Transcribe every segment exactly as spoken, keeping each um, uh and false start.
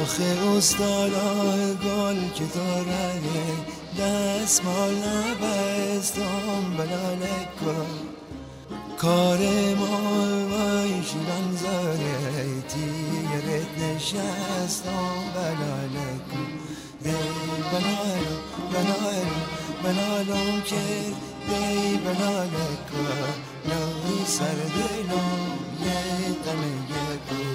آخه استادا گل که داره دست مال نبستم بلالکا کار ما وای شیران زاره تیرت نشستم بلالکا دی بلالم بلالم بلالم کرد دی بلالکا نوی سر دلم یه قمه گل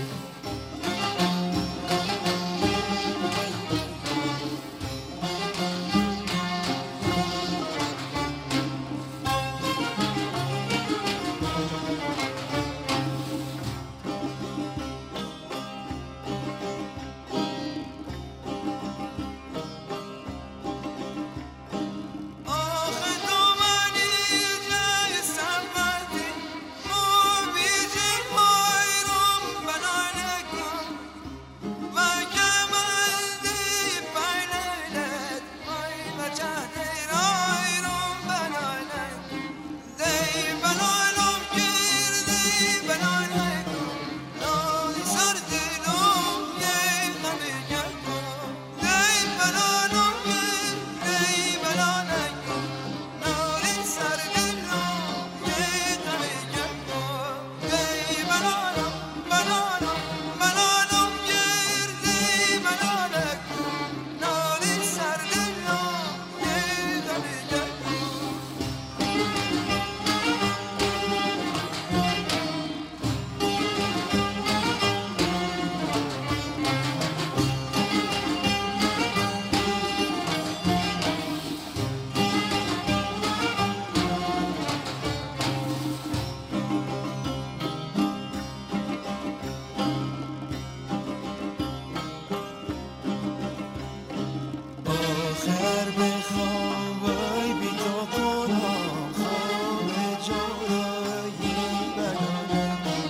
آخر بخوام وای بی تو کنم خواب جورایی بلالکم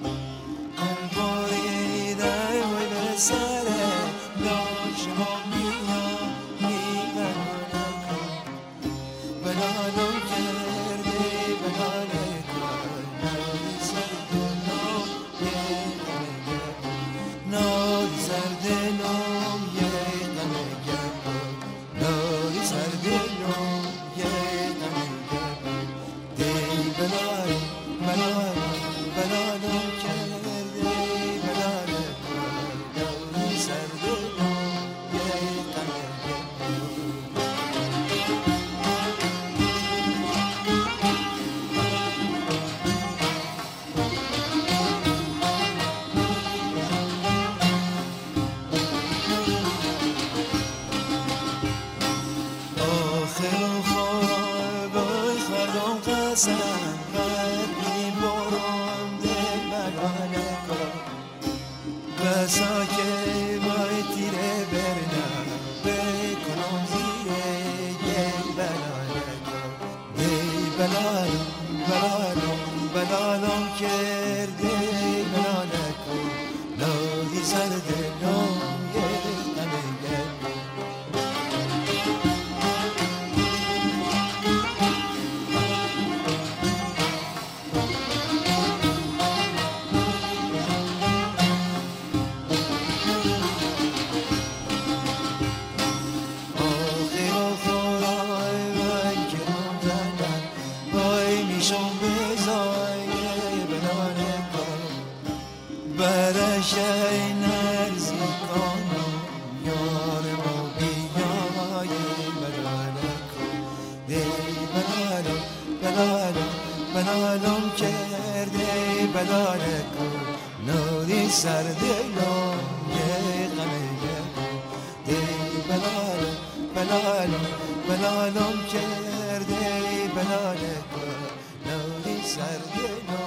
انباری دای وای به سره داشتم بیام بی بلالکم بلالم کردی بلالکم نادی سر دلم یه قمه نادی سر دلم یه نادی سر دلم یه قمه دی بلالم بلالم بلالم کردی بلالکم نادی سر دلم یه قمه آخر خواه بای خودم قسم قد میبرم دل بلالکا بسا که بای تیره برنم بکنم زیره گل بلالکا دی بلالم بلالم بلالم کرده بلالکا نادی سر دلم یه قمه گل برشای نرزی کنم یار ما بیای بلالکم دی بلالم بلالم بلالم کرده بلالکم نادی سر دلم یه قمه دی بلالم بلالم بلالم کرده بلالکم نادی سر دلم